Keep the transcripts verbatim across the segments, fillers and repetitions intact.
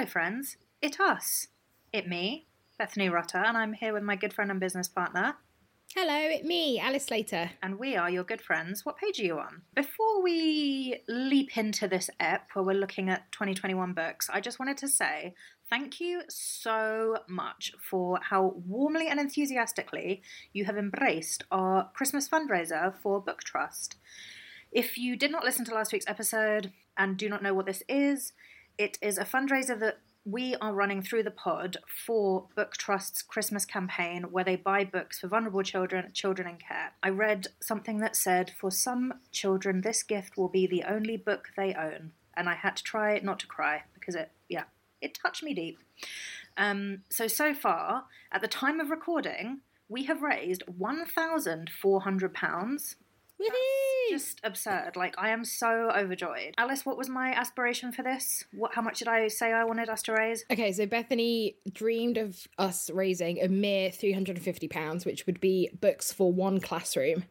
friends, it us. It me, Bethany Rutter, and I'm here with my good friend and business partner. Hello, it me, Alice Slater. And we are your good friends. What page are you on? Before we leap into this ep where we're looking at twenty twenty-one books, I just wanted to say thank you so much for how warmly and enthusiastically you have embraced our Christmas fundraiser for Book Trust. If you did not listen to last week's episode and do not know what this is, it is a fundraiser that we are running through the pod for Book Trust's Christmas campaign where they buy books for vulnerable children, children in care. I read something that said, for some children, this gift will be the only book they own. And I had to try not to cry because it, yeah, it touched me deep. Um, so, so far, at the time of recording, we have raised one thousand four hundred pounds. That's just absurd. Like, I am so overjoyed. Alice, what was my aspiration for this? What? How much did I say I wanted us to raise? Okay, so Bethany dreamed of us raising a mere three hundred fifty pounds, which would be books for one classroom.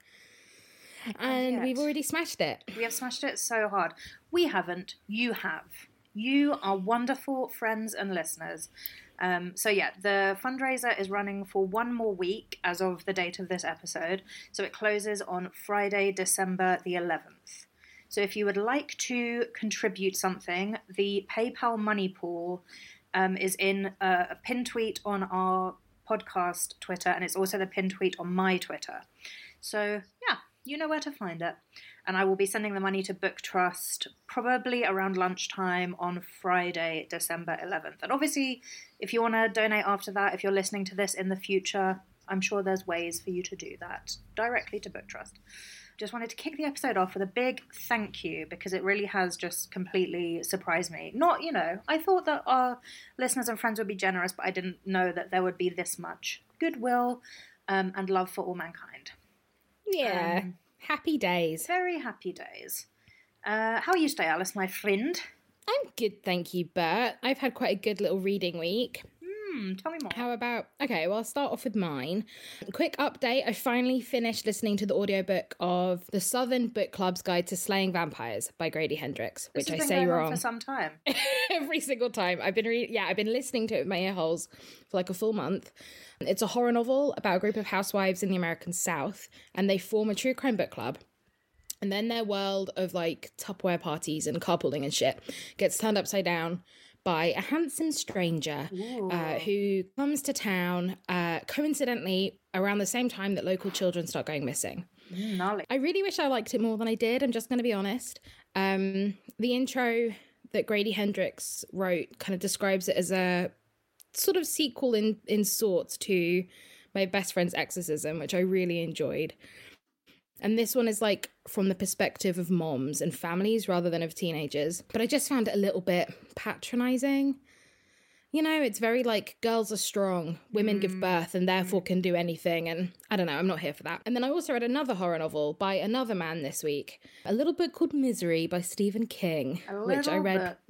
And Yet, we've already smashed it. We have smashed it so hard. We haven't. You have. You are wonderful friends and listeners. Um, so yeah, the fundraiser is running for one more week as of the date of this episode. So it closes on Friday, December the eleventh. So if you would like to contribute something, the PayPal money pool um, is in a, a pin tweet on our podcast Twitter, and it's also the pin tweet on my Twitter. So yeah, you know where to find it. And I will be sending the money to Book Trust probably around lunchtime on Friday, December eleventh. And obviously, if you want to donate after that, if you're listening to this in the future, I'm sure there's ways for you to do that directly to Book Trust. Just wanted to kick the episode off with a big thank you because it really has just completely surprised me. Not, you know, I thought that our listeners and friends would be generous, but I didn't know that there would be this much goodwill um, and love for all mankind. Yeah. Um, Happy days. Very happy days. Uh, how are you today, Alice, my friend? I'm good, thank you, Bert. I've had quite a good little reading week. Hmm, tell me more. How about... Okay, well, I'll start off with mine. Quick update. I finally finished listening to the audiobook of The Southern Book Club's Guide to Slaying Vampires by Grady Hendrix, which this has I been say going wrong. On for some time. Every single time. I've been re- yeah, I've been listening to it with my ear holes for like a full month. It's a horror novel about a group of housewives in the American South, and they form a true crime book club. And then their world of like Tupperware parties and carpooling and shit gets turned upside down by a handsome stranger uh, who comes to town uh, coincidentally around the same time that local children start going missing. Mm, I really wish I liked it more than I did. I'm just going to be honest. Um, the intro that Grady Hendrix wrote kind of describes it as a sort of sequel in, in sorts to My Best Friend's Exorcism, which I really enjoyed. And this one is like from the perspective of moms and families rather than of teenagers. But I just found it a little bit patronizing. You know, it's very like girls are strong, women mm. give birth and therefore can do anything. And I don't know, I'm not here for that. And then I also read another horror novel by another man this week. A little book called Misery by Stephen King, a which I read.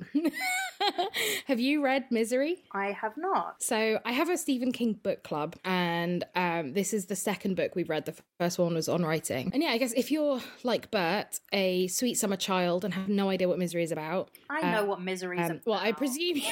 Have you read Misery? I have not. So I have a Stephen King book club, and um, this is the second book we've read. The first one was On Writing. And yeah, I guess if you're like Bert, a sweet summer child and have no idea what Misery is about. I know uh, what Misery is um, about. Well, I presume you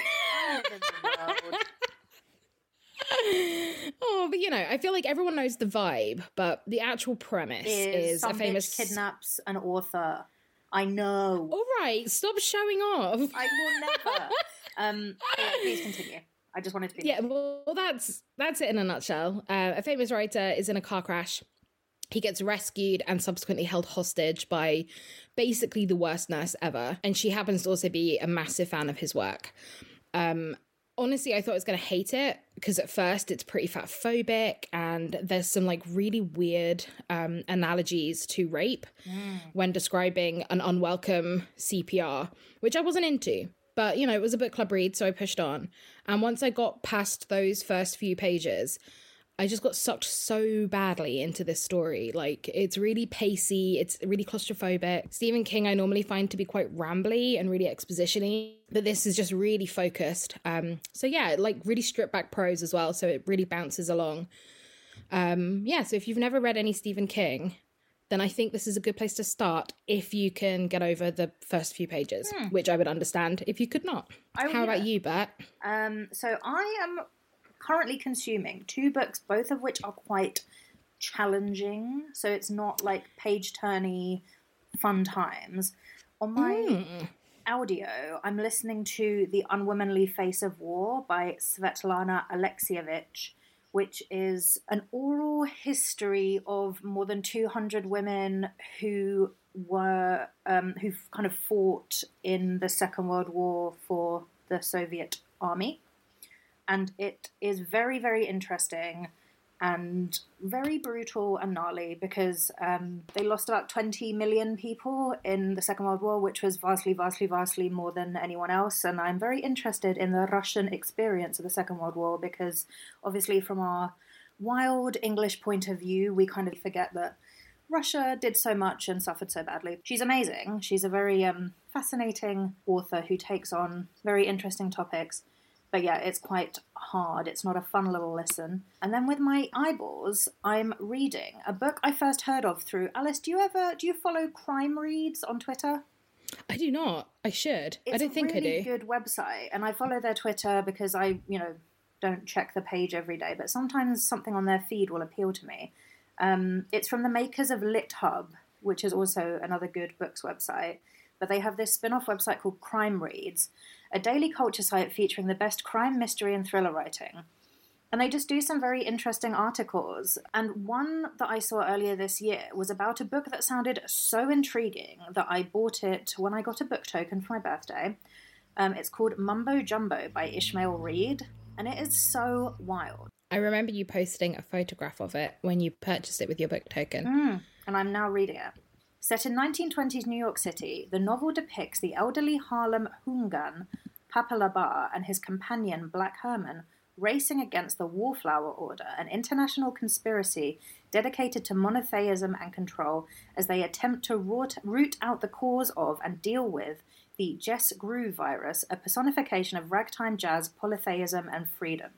Oh, but you know, I feel like everyone knows the vibe, but the actual premise is, is some a famous bitch kidnaps an author. I know. All right, stop showing off. I will never. um, yeah, please continue. I just wanted to be. Yeah, well, that's that's it in a nutshell. Uh, a famous writer is in a car crash. He gets rescued and subsequently held hostage by basically the worst nurse ever, and she happens to also be a massive fan of his work. Um, honestly, I thought I was going to hate it because at first it's pretty fat phobic and there's some like really weird um, analogies to rape mm. when describing an unwelcome C P R, which I wasn't into. But, you know, it was a book club read, so I pushed on. And once I got past those first few pages, I just got sucked so badly into this story. Like, it's really pacey, it's really claustrophobic. Stephen King I normally find to be quite rambly and really exposition-y, but this is just really focused. Um, so yeah, like really stripped back prose as well, so it really bounces along. Um, yeah, so if you've never read any Stephen King, then I think this is a good place to start if you can get over the first few pages, hmm. which I would understand if you could not. I, How yeah. about you, Bert? Um, so I am currently consuming two books, both of which are quite challenging. So it's not like page-turny fun times. On my mm. audio, I'm listening to The Unwomanly Face of War by Svetlana Alexievich, which is an oral history of more than two hundred women who were um, who kind of fought in the Second World War for the Soviet army. And it is very, very interesting and very brutal and gnarly because um, they lost about twenty million people in the Second World War, which was vastly, vastly, vastly more than anyone else. And I'm very interested in the Russian experience of the Second World War because obviously from our wild English point of view, we kind of forget that Russia did so much and suffered so badly. She's amazing. She's a very um, fascinating author who takes on very interesting topics. But yeah, it's quite hard. It's not a fun little listen. And then with my eyeballs, I'm reading a book I first heard of through Alice. Do you ever do you follow Crime Reads on Twitter? I do not. I should. It's I don't think really I do. It's a really good website, and I follow their Twitter because I, you know, don't check the page every day. But sometimes something on their feed will appeal to me. Um, it's from the makers of LitHub, which is also another good books website. But they have this spin-off website called Crime Reads, a daily culture site featuring the best crime, mystery, and thriller writing. And they just do some very interesting articles. And one that I saw earlier this year was about a book that sounded so intriguing that I bought it when I got a book token for my birthday. Um, it's called Mumbo Jumbo by Ishmael Reed, and it is so wild. I remember you posting a photograph of it when you purchased it with your book token. Mm, and I'm now reading it. Set in nineteen twenties New York City, the novel depicts the elderly Harlem hoongan, Papa Labar, and his companion, Black Herman, racing against the Wallflower Order, an international conspiracy dedicated to monotheism and control, as they attempt to root, root out the cause of and deal with the Jess Grue virus, a personification of ragtime jazz, polytheism, and freedom.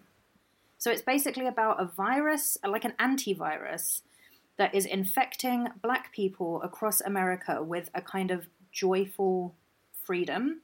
So it's basically about a virus, like an antivirus, that is infecting black people across America with a kind of joyful freedom,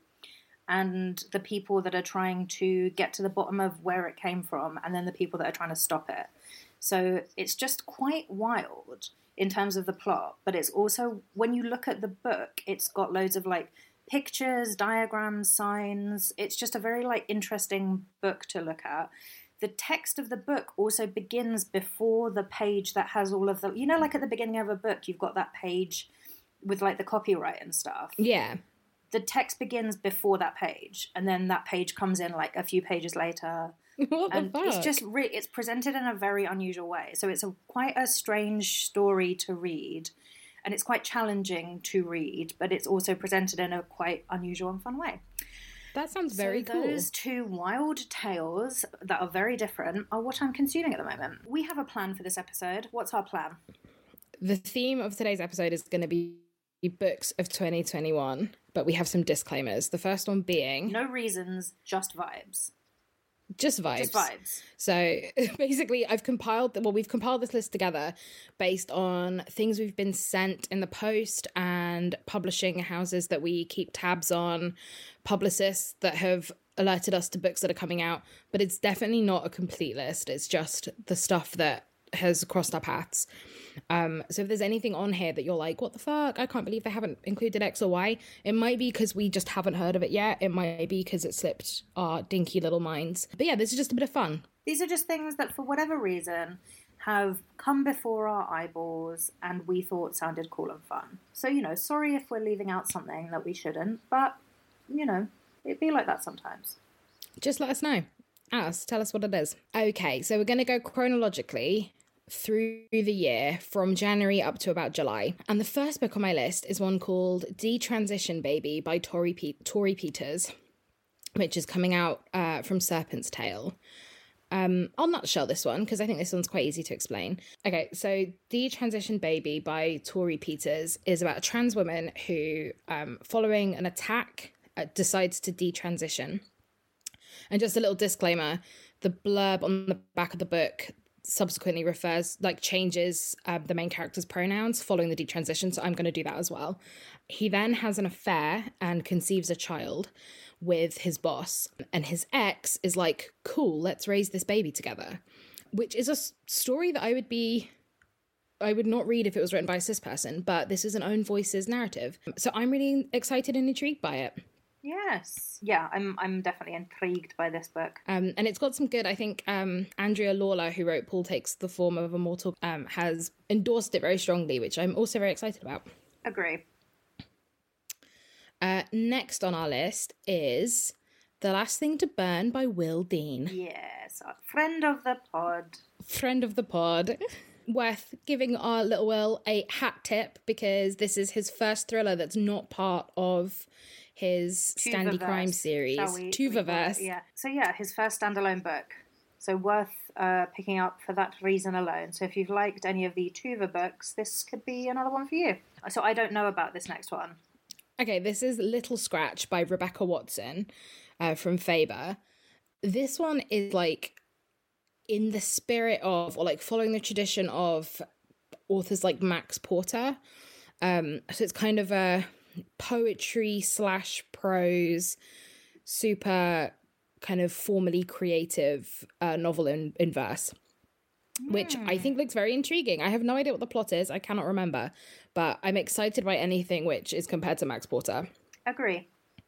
and the people that are trying to get to the bottom of where it came from, and then the people that are trying to stop it. So it's just quite wild in terms of the plot, but it's also, when you look at the book, it's got loads of like pictures, diagrams, signs. It's just a very like interesting book to look at. The text of the book also begins before the page that has all of the, you know, like at the beginning of a book, you've got that page with like the copyright and stuff. Yeah. The text begins before that page, and then that page comes in like a few pages later. What the and fuck? It's just, re- it's presented in a very unusual way. So it's a quite a strange story to read, and it's quite challenging to read, but it's also presented in a quite unusual and fun way. That sounds very so cool. Those two wild tales that are very different are what I'm consuming at the moment. We have a plan for this episode. What's our plan? The theme of today's episode is going to be books of twenty twenty-one, but we have some disclaimers. The first one being... No reasons, just vibes. Just vibes. Just vibes. So basically, I've compiled, well, we've compiled this list together based on things we've been sent in the post and publishing houses that we keep tabs on, publicists that have alerted us to books that are coming out. But it's definitely not a complete list. It's just the stuff that has crossed our paths. Um, so if there's anything on here that you're like, what the fuck? I can't believe they haven't included X or Y. It might be because we just haven't heard of it yet. It might be because it slipped our dinky little minds. But yeah, this is just a bit of fun. These are just things that for whatever reason have come before our eyeballs and we thought sounded cool and fun. So, you know, sorry if we're leaving out something that we shouldn't, but, you know, it'd be like that sometimes. Just let us know. Ask, tell us what it is. Okay, so we're going to go chronologically through the year from January up to about July. And the first book on my list is one called Detransition Baby by Tori, Pe- Tori Peters, which is coming out uh, from Serpent's Tail. Um, I'll nutshell this one because I think this one's quite easy to explain. Okay, so Detransition Baby by Tori Peters is about a trans woman who, um, following an attack, uh, decides to detransition. And just a little disclaimer, the blurb on the back of the book subsequently refers, like changes uh, the main character's pronouns following the detransition, so I'm going to do that as well. He then has an affair and conceives a child with his boss, and his ex is like, cool, let's raise this baby together, which is a s- story that I would be... I would not read if it was written by a cis person, but this is an own voices narrative. So I'm really excited and intrigued by it. Yes. Yeah, I'm I'm definitely intrigued by this book. Um, and it's got some good, I think um, Andrea Lawler, who wrote Paul Takes the Form of a Mortal, um, has endorsed it very strongly, which I'm also very excited about. Agree. Uh, next on our list is The Last Thing to Burn by Will Dean. Yes, a friend of the pod. Friend of the pod. Worth giving our little Will a hat tip, because this is his first thriller that's not part of his Scandi Crime series. Tuvaverse. Yeah. So yeah, his first standalone book. So worth uh, picking up for that reason alone. So if you've liked any of the Tuva books, this could be another one for you. So I don't know about this next one. Okay, this is Little Scratch by Rebecca Watson uh, from Faber. This one is like in the spirit of, or like following the tradition of authors like Max Porter. Um, so it's kind of a poetry slash prose, super kind of formally creative uh, novel in, in verse, mm. which I think looks very intriguing. I have no idea what the plot is. I cannot remember, but I'm excited by anything which is compared to Max Porter. Agree.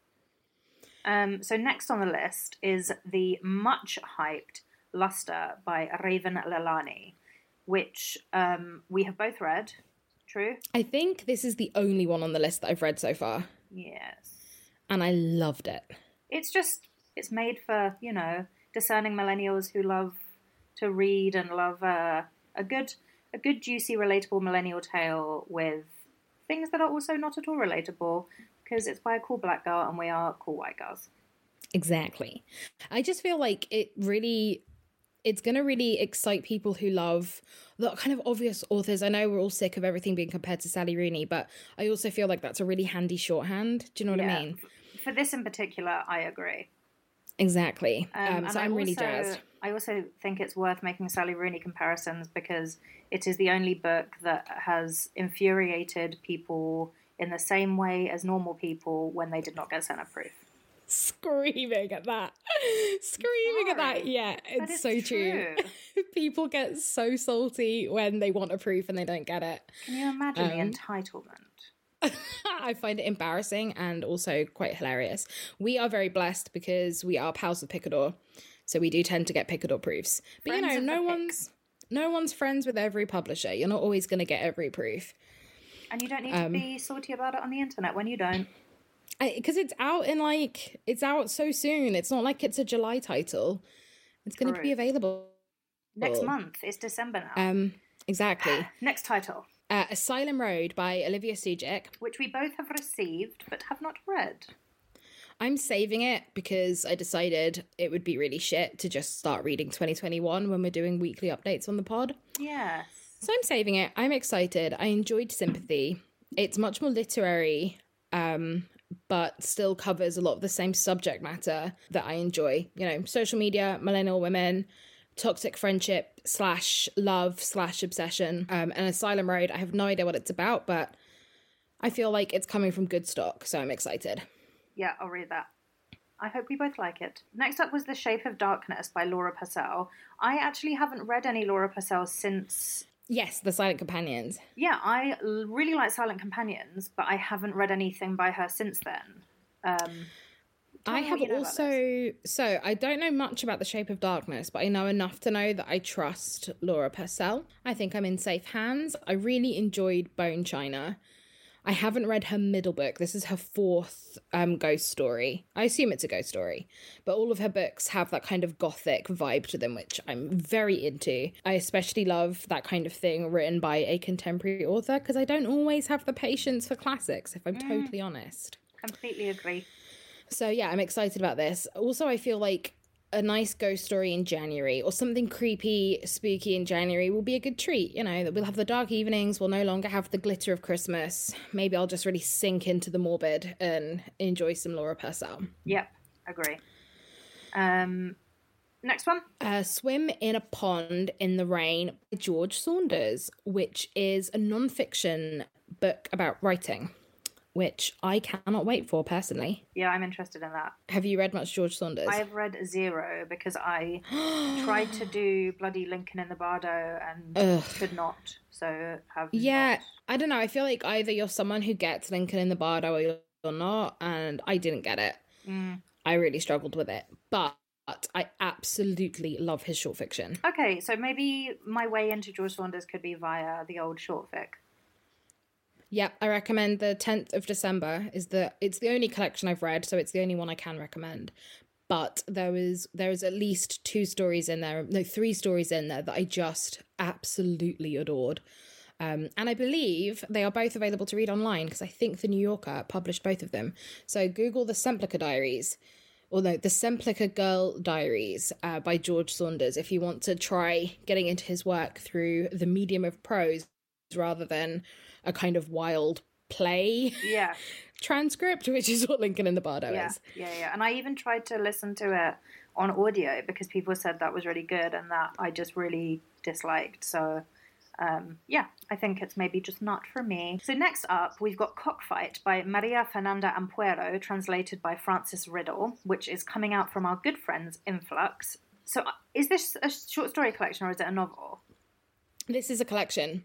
Um, so next on the list is the much hyped Luster by Raven Lalani, which um, we have both read. True? I think this is the only one on the list that I've read so far. Yes. And I loved it. It's just, it's made for, you know, discerning millennials who love to read and love uh, a good, a good, juicy, relatable millennial tale with things that are also not at all relatable, because it's by a cool black girl and we are cool white girls. Exactly. I just feel like it really... it's going to really excite people who love the kind of obvious authors. I know we're all sick of everything being compared to Sally Rooney, but I also feel like that's a really handy shorthand. Do you know what yeah. I mean? For this in particular, I agree. Exactly. Um, um, so I'm I really also, jazzed. I also think it's worth making Sally Rooney comparisons because it is the only book that has infuriated people in the same way as normal people when they did not get Senate proof. Screaming at that. Screaming at that. Yeah, it's, it's so true. true. People get so salty when they want a proof and they don't get it. Can you imagine um, the entitlement? I find it embarrassing and also quite hilarious. We are very blessed because we are pals with Picador, so we do tend to get Picador proofs. But friends you know, no one's no one's friends with every publisher. You're not always going to get every proof. And you don't need um, to be salty about it on the internet when you don't. Because it's out in like, it's out so soon. It's not like it's a July title. It's going to be available. Next month. It's December now. Um, exactly. Next title. Uh, Asylum Road by Olivia Sujic. Which we both have received but have not read. I'm saving it because I decided it would be really shit to just start reading twenty twenty-one when we're doing weekly updates on the pod. Yes. So I'm saving it. I'm excited. I enjoyed Sympathy. It's much more literary, um, but still covers a lot of the same subject matter that I enjoy. You know, social media, millennial women, toxic friendship slash love slash obsession. Um, and Asylum Road, I have no idea what it's about, but I feel like it's coming from good stock, so I'm excited. Yeah, I'll read that. I hope we both like it. Next up was The Shape of Darkness by Laura Purcell. I actually haven't read any Laura Purcell since... Yes, The Silent Companions. Yeah, I really like Silent Companions, but I haven't read anything by her since then. Um, I have you know also... So, I don't know much about The Shape of Darkness, but I know enough to know that I trust Laura Purcell. I think I'm in safe hands. I really enjoyed Bone China. I haven't read her middle book. This is her fourth um, ghost story. I assume it's a ghost story. But all of her books have that kind of gothic vibe to them, which I'm very into. I especially love that kind of thing written by a contemporary author, because I don't always have the patience for classics, if I'm mm. totally honest. Completely agree. So yeah, I'm excited about this. Also, I feel like a nice ghost story in January or something creepy, spooky in January will be a good treat. You know, we'll have the dark evenings. We'll no longer have the glitter of Christmas. Maybe I'll just really sink into the morbid and enjoy some Laura Purcell. Yep, agree. Um, Next one. Uh, Swim in a Pond in the Rain by George Saunders, which is a non-fiction book about writing, which I cannot wait for personally. Yeah, I'm interested in that. Have you read much George Saunders? I have read zero because I tried to do bloody Lincoln in the Bardo and Ugh. could not. So have Yeah, not. I don't know. I feel like either you're someone who gets Lincoln in the Bardo or you're not, and I didn't get it. Mm. I really struggled with it, but I absolutely love his short fiction. Okay, so maybe my way into George Saunders could be via the old short fic. Yeah, I recommend the tenth of December. Is the It's the only collection I've read, so it's the only one I can recommend. But there is there is at least two stories in there, no, three stories in there that I just absolutely adored. Um, and I believe they are both available to read online because I think the New Yorker published both of them. So Google the Semplica Diaries, or no, the Semplica Girl Diaries uh, by George Saunders if you want to try getting into his work through the medium of prose rather than a kind of wild play yeah. transcript, which is what Lincoln in the Bardo yeah. is. Yeah, yeah. And I even tried to listen to it on audio because people said that was really good and that I just really disliked. So, um, yeah, I think it's maybe just not for me. So next up, we've got Cockfight by Maria Fernanda Ampuero, translated by Francis Riddle, which is coming out from our good friends Influx. So is this a short story collection or is it a novel? This is a collection.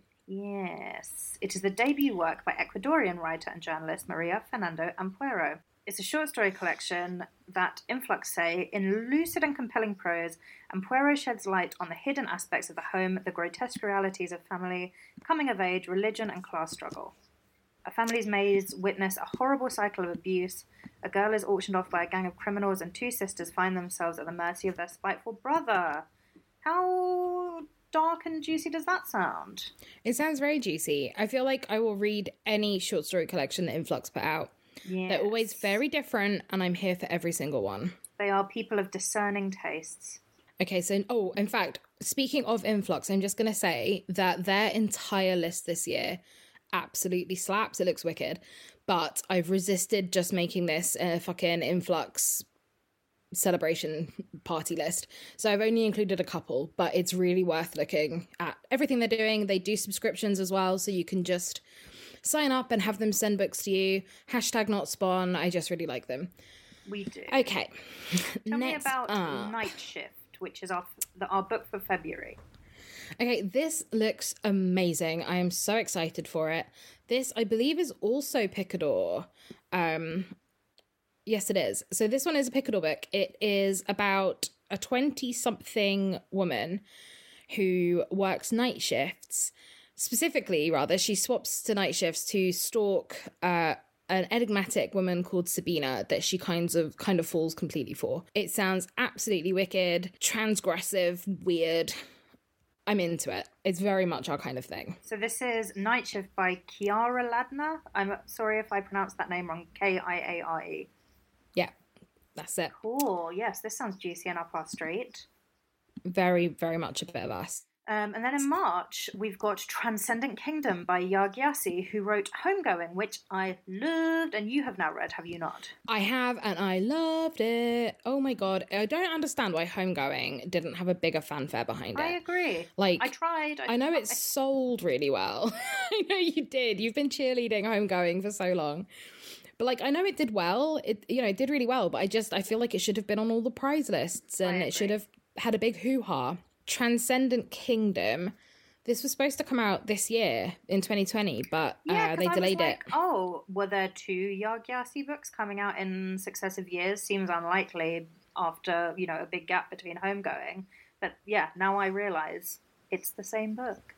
Yes. It is the debut work by Ecuadorian writer and journalist Maria Fernanda Ampuero. It's a short story collection that Influx say, in lucid and compelling prose, Ampuero sheds light on the hidden aspects of the home, the grotesque realities of family, coming of age, religion and class struggle. A family's maids witness a horrible cycle of abuse, a girl is auctioned off by a gang of criminals, and two sisters find themselves at the mercy of their spiteful brother. How dark and juicy does that sound? It sounds very juicy. I feel like I will read any short story collection that Influx put out. Yes. They're always very different, and I'm here for every single one. They are people of discerning tastes. Okay, so, oh, in fact, speaking of Influx, I'm just going to say that their entire list this year absolutely slaps. It looks wicked. But I've resisted just making this a fucking Influx celebration party list. So I've only included a couple, but it's really worth looking at everything they're doing. They do subscriptions as well, so you can just sign up and have them send books to you. Hashtag not spawn. I just really like them. We do. Okay. Tell Next me about up. Night Shift, which is our, the, our book for February. Okay, this looks amazing. I am so excited for it. This, I believe, is also Picador. Um, yes, it is. So this one is a Picador book. It is about a twenty-something woman who works night shifts. Specifically, rather, she swaps to night shifts to stalk uh, an enigmatic woman called Sabina that she kinds of kind of falls completely for. It sounds absolutely wicked, transgressive, weird. I'm into it. It's very much our kind of thing. So this is Night Shift by Chiara Ladner. I'm sorry if I pronounced that name wrong. K I A R E. Yeah, that's it. Cool. Yes, this sounds juicy and up our street. Very, very much a bit of us. Um, and then in March, we've got Transcendent Kingdom by Yaa Gyasi, who wrote Homegoing, which I loved, and you have now read, have you not? I have, and I loved it. Oh my god, I don't understand why Homegoing didn't have a bigger fanfare behind it. I agree. Like, I tried. I, I know it sold really well. I know you did. You've been cheerleading Homegoing for so long. But, like, I know it did well. It, you know, it did really well, but I just, I feel like it should have been on all the prize lists, and it should have had a big hoo-ha. Transcendent Kingdom. This was supposed to come out this year in twenty twenty, but yeah, uh, they delayed like, it. Oh, were there two Yaa Gyasi books coming out in successive years? Seems unlikely after, you know, a big gap between Homegoing. But yeah, now I realise it's the same book.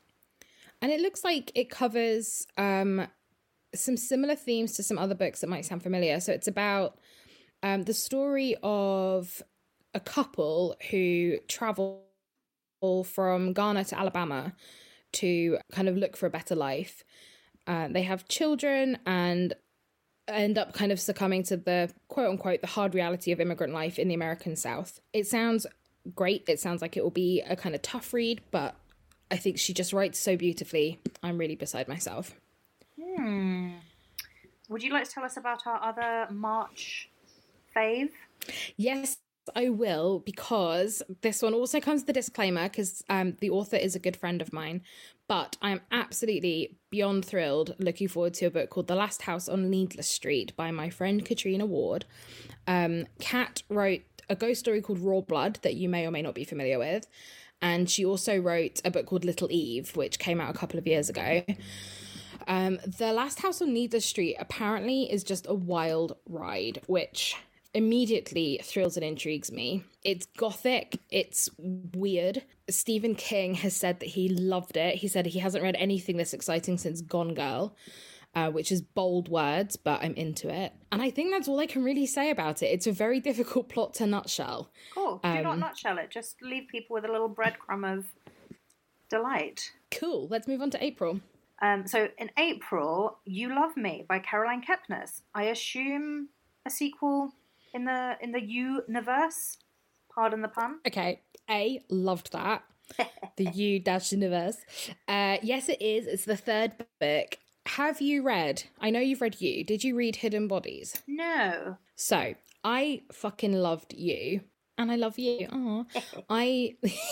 And it looks like it covers um, some similar themes to some other books that might sound familiar. So it's about um, the story of a couple who travel from Ghana to Alabama to kind of look for a better life. Uh, they have children and end up kind of succumbing to the quote unquote the hard reality of immigrant life in the American South. It sounds great. It sounds like it will be a kind of tough read, but I think she just writes so beautifully. I'm really beside myself. Hmm. Would you like to tell us about our other March fave? Yes, I will, because this one also comes with a disclaimer, because um, the author is a good friend of mine. But I'm absolutely beyond thrilled, looking forward to a book called The Last House on Needless Street by my friend Katrina Ward. Um, Kat wrote a ghost story called Raw Blood that you may or may not be familiar with. And she also wrote a book called Little Eve, which came out a couple of years ago. Um, The Last House on Needless Street apparently is just a wild ride, which immediately thrills and intrigues me. It's gothic, it's weird. Stephen King has said that he loved it. He said he hasn't read anything this exciting since Gone Girl, uh, which is bold words, but I'm into it. And I think that's all I can really say about it. It's a very difficult plot to nutshell. Cool. Do Um, not nutshell it. Just leave people with a little breadcrumb of delight. Cool. Let's move on to April. Um, so in April, You Love Me by Caroline Kepnes. I assume a sequel in the in the universe. Pardon the pun. Okay. A, loved that. The U dash universe. Uh, yes, it is. It's the third book. Have you read? I know you've read You. Did you read Hidden Bodies? No. So I fucking loved You, and I love you. Aw. I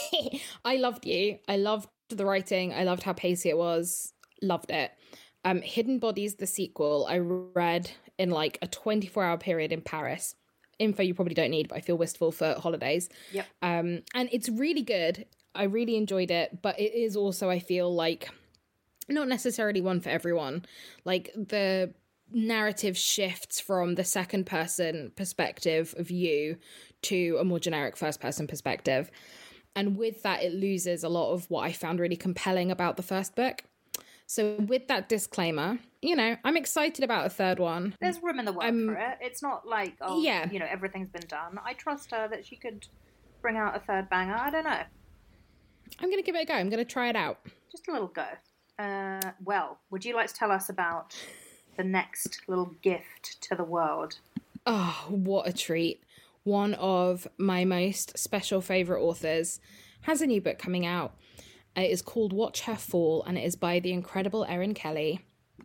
I loved You. I loved the writing. I loved how pacey it was. Loved it. Um, Hidden Bodies, the sequel, I read in like a twenty-four hour period in Paris. Info you probably don't need, but I feel wistful for holidays. Yep. Um, and it's really good. I really enjoyed it, but it is also, I feel like, not necessarily one for everyone. Like, the narrative shifts from the second person perspective of you to a more generic first person perspective. And with that, it loses a lot of what I found really compelling about the first book. So with that disclaimer, you know, I'm excited about a third one. There's room in the world Um, for it. It's not like, oh, yeah. you know, everything's been done. I trust her that she could bring out a third banger. I don't know. I'm going to give it a go. I'm going to try it out. Just a little go. Uh, well, would you like to tell us about the next little gift to the world? Oh, what a treat. One of my most special favourite authors has a new book coming out. It is called Watch Her Fall, and it is by the incredible Erin Kelly.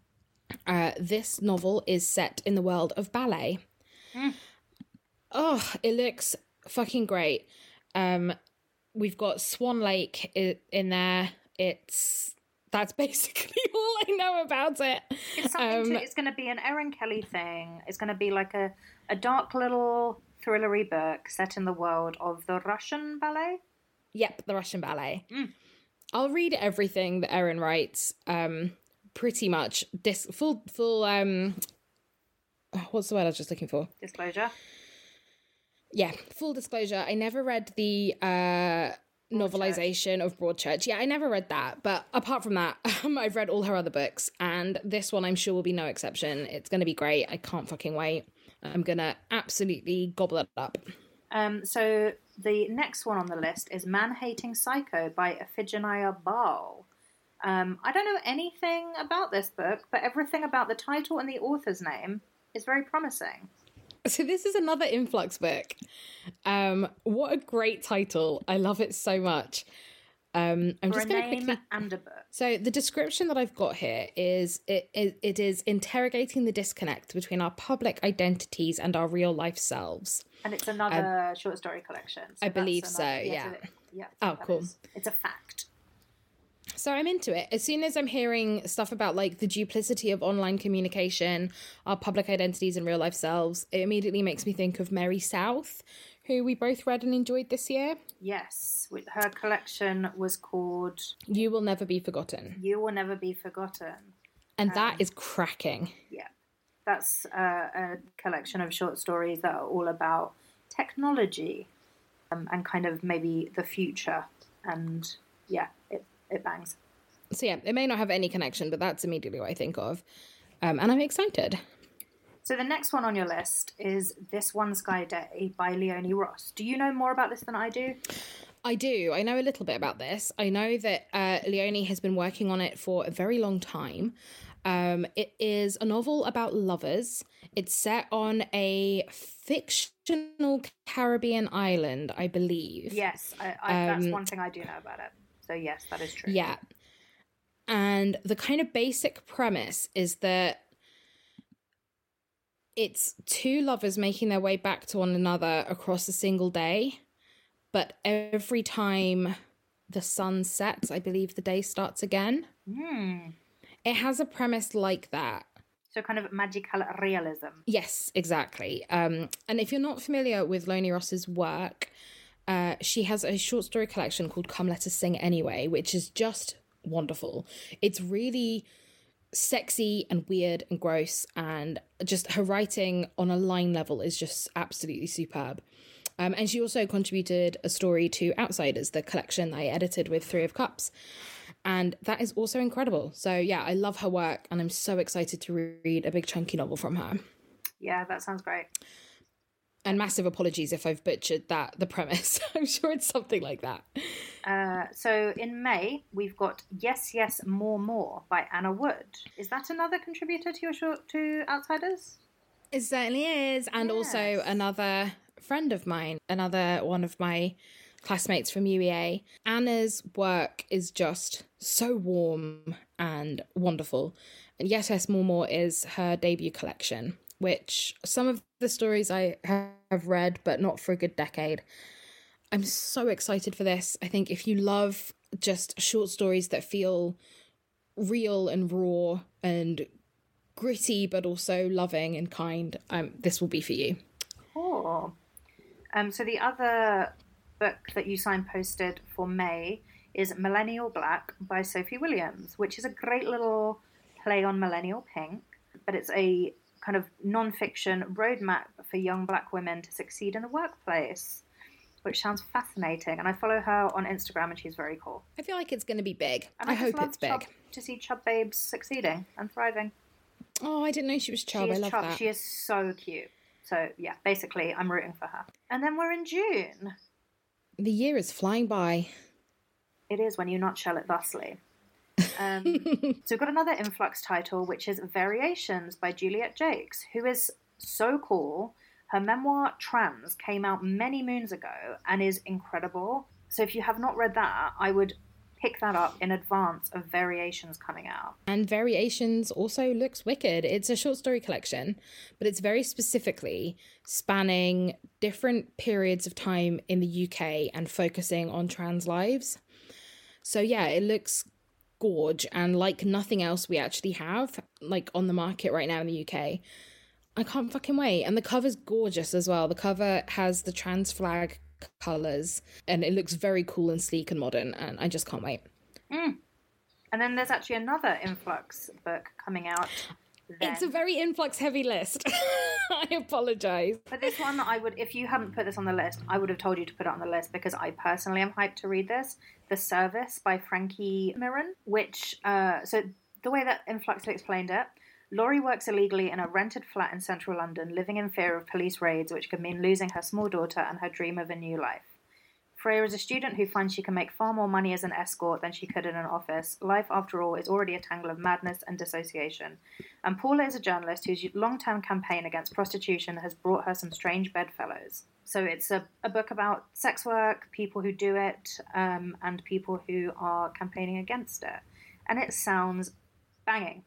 Uh, this novel is set in the world of ballet. Mm. Oh, it looks fucking great. Um, we've got Swan Lake i- in there. It's that's basically all I know about it. It's something. Um, to, it's going to be an Erin Kelly thing. It's going to be like a, a dark little thrillery book set in the world of the Russian ballet. Yep, the Russian ballet. Mm. I'll read everything that Erin writes. Um, pretty much dis- full full. Um, oh, what's the word I was just looking for? Disclosure. Yeah, full disclosure. I never read the uh, novelization of Broadchurch. Yeah, I never read that. But apart from that, um, I've read all her other books, and this one I'm sure will be no exception. It's going to be great. I can't fucking wait. I'm gonna absolutely gobble it up. Um, so the next one on the list is Man-Hating Psycho by Iphigenia Ball. Um, I don't know anything about this book, but everything about the title and the author's name is very promising. So this is another Influx book. Um, what a great title. I love it so much. Um, I'm For just a going to name quickly... and a book. So the description that I've got here is it, it, it is interrogating the disconnect between our public identities and our real life selves. And it's another short story collection. So I that's believe another- so, yes, yeah. it- yeah. Oh, that cool. is- It's a fact. So I'm into it. As soon as I'm hearing stuff about like the duplicity of online communication, our public identities and real life selves, it immediately makes me think of Mary South, who we both read and enjoyed this year. Yes. with- Her collection was called You Will Never Be Forgotten. You Will Never Be Forgotten. And that Um, is cracking. Yeah. That's uh, a collection of short stories that are all about technology um, and kind of maybe the future. And yeah, it, it bangs. So yeah, it may not have any connection, but that's immediately what I think of. Um, and I'm excited. So the next one on your list is This One Sky Day by Leonie Ross. Do you know more about this than I do? I do. I know a little bit about this. I know that uh, Leonie has been working on it for a very long time. Um, it is a novel about lovers. It's set on a fictional Caribbean island, I believe. Yes, I, I, that's Um, one thing I do know about it. So yes, that is true. Yeah. And the kind of basic premise is that It's two lovers making their way back to one another across a single day, but every time the sun sets, I believe the day starts again. Mm. It has a premise like that. So kind of magical realism. Yes, exactly. Um, and if you're not familiar with Loni Ross's work, uh, she has a short story collection called Come Let Us Sing Anyway, which is just wonderful. It's really sexy and weird and gross, and just her writing on a line level is just absolutely superb. Um, and she also contributed a story to Outsiders, the collection I edited with Three of Cups. And that is also incredible. So yeah, I love her work, and I'm so excited to read a big chunky novel from her. Yeah, that sounds great. And massive apologies if I've butchered that, the premise. I'm sure it's something like that. Uh, so in May, we've got Yes, Yes, More, More by Anna Wood. Is that another contributor to your short to Outsiders? It certainly is. And Yes. also another friend of mine, another one of my classmates from U E A. Anna's work is just so warm and wonderful. And Yes, Yes, More, More is her debut collection, which some of the stories I have read, but not for a good decade. I'm so excited for this. I think if you love just short stories that feel real and raw and gritty, but also loving and kind, um, this will be for you. Cool. Um, so the other book that you signposted for May is Millennial Black by Sophie Williams, which is a great little play on Millennial Pink, but it's a kind of non-fiction roadmap for young Black women to succeed in the workplace, which sounds fascinating. And I follow her on Instagram, and she's very cool. I feel like it's going to be big. And I, I, just hope love it's big. Chub, to see Chub Babes succeeding and thriving. Oh, I didn't know she was Chub. She I is love Chub. that. She is so cute. So yeah, basically, I'm rooting for her. And then we're in June. The year is flying by. It is when you nutshell it thusly. Um, so we've got another influx title, which is Variations by Juliet Jakes, who is so cool. Her memoir, Trans, came out many moons ago and is incredible. So if you have not read that, I would pick that up in advance of Variations coming out. And Variations also looks wicked. It's a short story collection, but it's very specifically spanning different periods of time in the U K and focusing on trans lives. So yeah, it looks gorge and like nothing else we actually have like on the market right now in the U K. I can't fucking wait. And the cover's gorgeous as well. The cover has the trans flag colours and it looks very cool and sleek and modern, and I just can't wait. Mm. And then there's actually another influx book coming out then. It's a very influx heavy list. I apologise. But this one, I would, if you hadn't put this on the list, I would have told you to put it on the list because I personally am hyped to read this. The Service by Frankie Mirren, which, uh, so the way that Influx explained it, Laurie works illegally in a rented flat in central London, living in fear of police raids, which could mean losing her small daughter and her dream of a new life. Freya is a student who finds she can make far more money as an escort than she could in an office. Life, after all, is already a tangle of madness and dissociation. And Paula is a journalist whose long-term campaign against prostitution has brought her some strange bedfellows. So it's a, a book about sex work, people who do it, um, and people who are campaigning against it. And it sounds banging.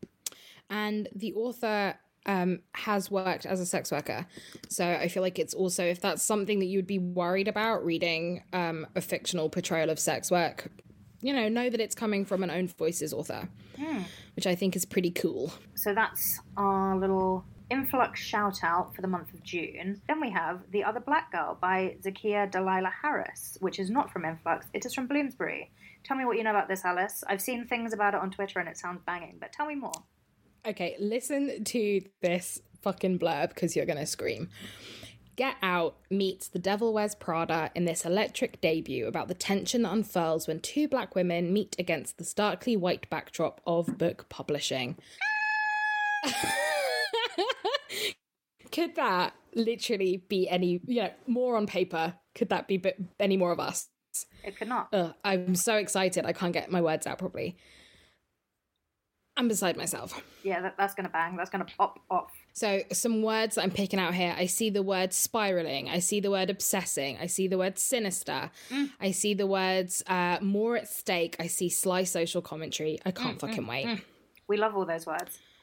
And the author um, has worked as a sex worker. So I feel like it's also, if that's something that you would be worried about reading um, a fictional portrayal of sex work, you know, know that it's coming from an Own Voices author, mm. which I think is pretty cool. So that's our little influx shout out for the month of June. Then we have The Other Black Girl by Zakiya Dalila Harris, which is not from Influx, it is from Bloomsbury. Tell me what you know about this, Alice. I've seen things about it on Twitter and it sounds banging, but tell me more. Okay, listen to this fucking blurb because you're going to scream. Get Out meets The Devil Wears Prada in this electric debut about the tension that unfurls when two black women meet against the starkly white backdrop of book publishing. Could that literally be any, you know, more on paper? Could that be any more of us? It could not. Ugh, I'm so excited. I can't get my words out properly. I'm beside myself. Yeah, that, that's going to bang. That's going to pop off. So some words that I'm picking out here. I see the word spiraling. I see the word obsessing. I see the word sinister. Mm. I see the words uh, more at stake. I see sly social commentary. I can't mm, fucking mm, wait. Mm. We love all those words.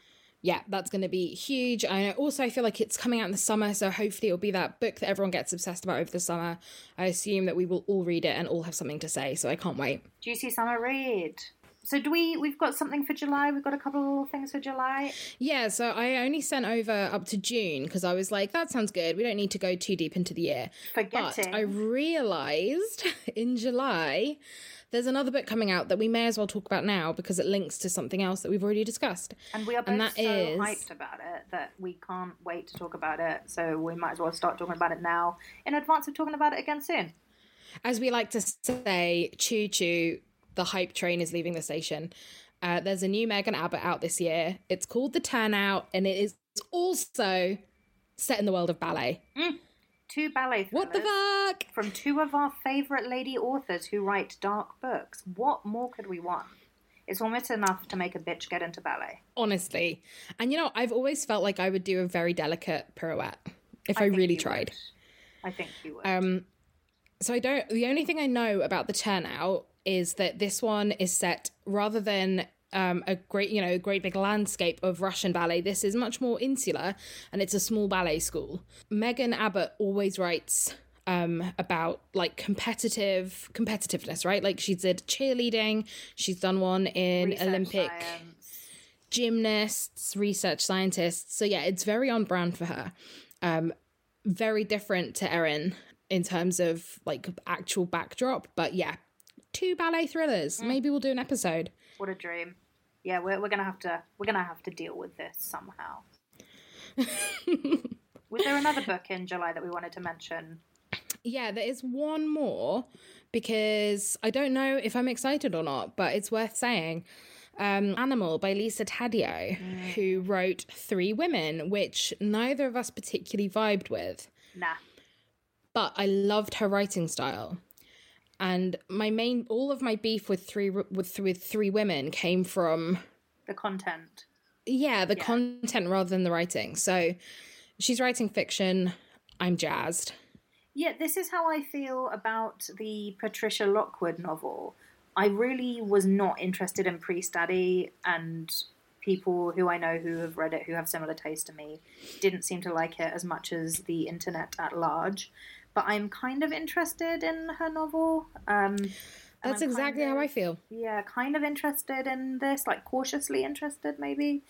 yeah, that's going to be huge. I also feel like it's coming out in the summer, so hopefully it'll be that book that everyone gets obsessed about over the summer. I assume that we will all read it and all have something to say, so I can't wait. Juicy summer read. So do we, we've got something for July? We've got a couple of things for July? Yeah, so I only sent over up to June because I was like, that sounds good. We don't need to go too deep into the year. Forgetting. But I realised in July there's another book coming out that we may as well talk about now because it links to something else that we've already discussed. And we are both and that so is... hyped about it that we can't wait to talk about it. So we might as well start talking about it now in advance of talking about it again soon. As we like to say, choo choo, the hype train is leaving the station. Uh, there's a new Megan Abbott out this year. It's called The Turnout, and it is also set in the world of ballet. Mm. Two ballet thrillers. What the fuck? From two of our favourite lady authors who write dark books. What more could we want? It's almost enough to make a bitch get into ballet. Honestly. And you know, I've always felt like I would do a very delicate pirouette if I, I really tried. Would. I think you would. Um, so I don't, the only thing I know about The Turnout is that this one is set rather than um, a great, you know, great big landscape of Russian ballet. This is much more insular, and it's a small ballet school. Megan Abbott always writes um, about like competitive competitiveness, right? Like she did cheerleading, she's done one in Research Olympic science. Gymnasts, research scientists. So yeah, it's very on brand for her. Um, very different to Erin in terms of like actual backdrop, but yeah. Two ballet thrillers. Mm. Maybe we'll do an episode. What a dream. Yeah, we're we're gonna have to we're gonna have to deal with this somehow. Was there another book in July that we wanted to mention? Yeah, there is one more because I don't know if I'm excited or not, but it's worth saying. Um, Animal by Lisa Taddeo, mm. who wrote Three Women, which neither of us particularly vibed with. Nah. But I loved her writing style. And my main, all of my beef with three with with Three Women came from the content. Yeah, the yeah. content rather than the writing. So she's writing fiction. I'm jazzed. Yeah, this is how I feel about the Patricia Lockwood novel. I really was not interested in Priest Daddy, and people who I know who have read it, who have similar taste to me, didn't seem to like it as much as the internet at large. But I'm kind of interested in her novel. Um, That's exactly of, how I feel. Yeah, kind of interested in this, like cautiously interested maybe.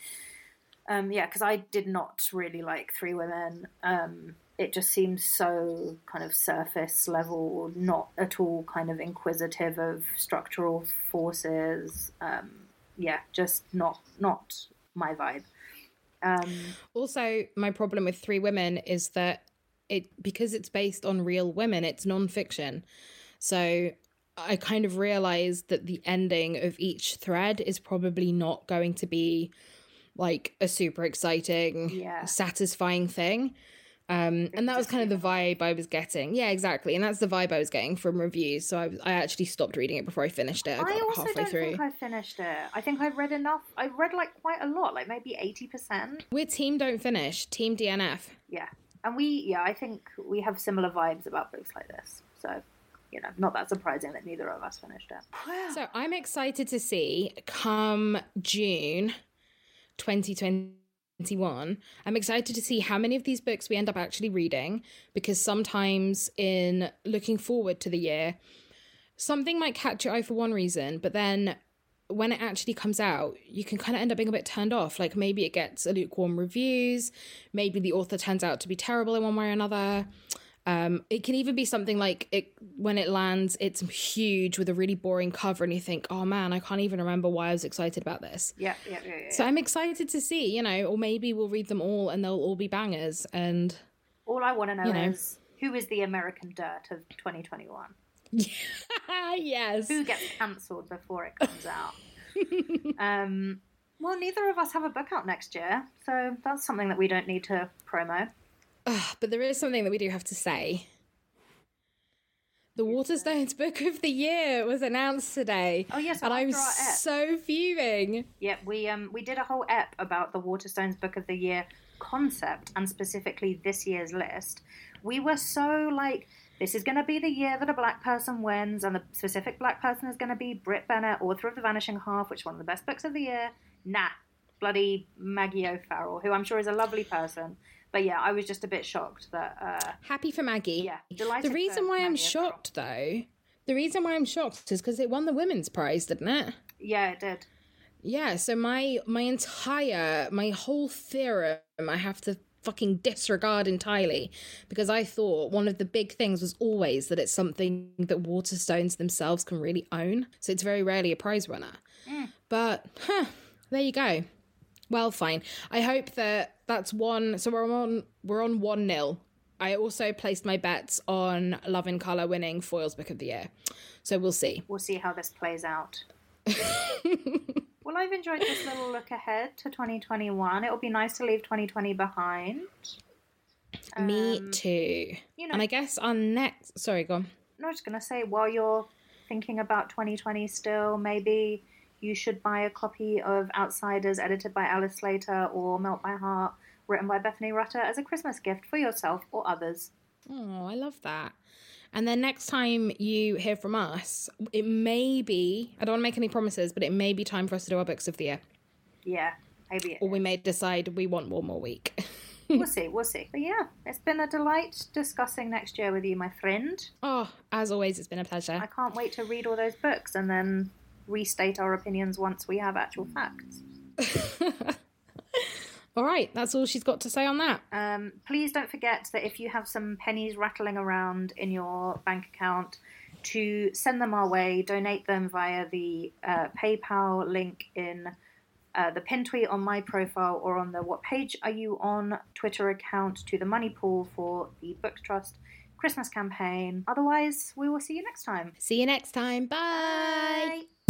Um, yeah, because I did not really like Three Women. Um, it just seems so kind of surface level, not at all kind of inquisitive of structural forces. Um, yeah, just not not my vibe. Um, also, my problem with Three Women is that it because it's based on real women, it's non-fiction. So I kind of realized that the ending of each thread is probably not going to be like a super exciting, yeah. satisfying thing. Um, and that was kind of the vibe I was getting. Yeah, exactly. And that's the vibe I was getting from reviews. So I, I actually stopped reading it before I finished it. I, got I also halfway don't through. think I finished it. I think I read enough. I read like quite a lot, like maybe eighty percent. We're team don't finish, team D N F. Yeah. And we, yeah, I think we have similar vibes about books like this. So, you know, not that surprising that neither of us finished it. So I'm excited to see come June twenty twenty-one, I'm excited to see how many of these books we end up actually reading, because sometimes in looking forward to the year, something might catch your eye for one reason, but then when it actually comes out, you can kind of end up being a bit turned off. Like maybe it gets a lukewarm reviews, maybe the author turns out to be terrible in one way or another. Um, it can even be something like it when it lands, it's huge with a really boring cover and you think, oh man, I can't even remember why I was excited about this. Yeah, yeah, yeah. yeah so I'm excited to see, you know, or maybe we'll read them all and they'll all be bangers. And all I want to know, you know. is who is the American dirt of twenty twenty-one? Yes. Who gets cancelled before it comes out? um, well, neither of us have a book out next year, so that's something that we don't need to promo. Uh, but there is something that we do have to say. The Waterstones Book of the Year was announced today. Oh yes, and I'm so fuming. Yeah, we um we did a whole ep about the Waterstones Book of the Year concept and specifically this year's list. We were so like, this is going to be the year that a black person wins, and the specific black person is going to be Brit Bennett, author of The Vanishing Half, which is one of the best books of the year. Nah, bloody Maggie O'Farrell, who I'm sure is a lovely person. But yeah, I was just a bit shocked that... Uh, Happy for Maggie. Yeah, delighted. The reason why Maggie I'm O'Farrell. shocked, though, the reason why I'm shocked is because it won the Women's Prize, didn't it? Yeah, it did. Yeah, so my my entire, my whole theorem, I have to fucking disregard entirely, because I thought one of the big things was always that it's something that Waterstones themselves can really own. So it's very rarely a prize winner. Mm. But, huh, there you go. Well, fine. I hope that that's one. So we're on we're on one nil. I also placed my bets on Love in Colour winning Foyle's Book of the Year. So we'll see. We'll see how this plays out. Well, I've enjoyed this little look ahead to twenty twenty-one. It'll be nice to leave twenty twenty behind. Me Um, too. You know, And I guess our next... Sorry, go on. no, I was just going to say, while you're thinking about twenty twenty still, maybe you should buy a copy of Outsiders, edited by Alice Slater, or Melt by Heart, written by Bethany Rutter, as a Christmas gift for yourself or others. Oh, I love that. And then next time you hear from us, it may be, I don't want to make any promises, but it may be time for us to do our books of the year. Yeah, maybe it Or we is. may decide we want one more week. We'll see, we'll see. But yeah, it's been a delight discussing next year with you, my friend. Oh, as always, it's been a I pleasure. can't wait to read all those books and then restate our opinions once we have actual facts. All right, that's all she's got to say on that. Um, please don't forget that if you have some pennies rattling around in your bank account, to send them our way, donate them via the uh, PayPal link in uh, the pin tweet on my profile, or on the What Page Are You On Twitter account to the money pool for the Book Trust Christmas campaign. Otherwise, we will see you next time. See you next time. Bye. Bye.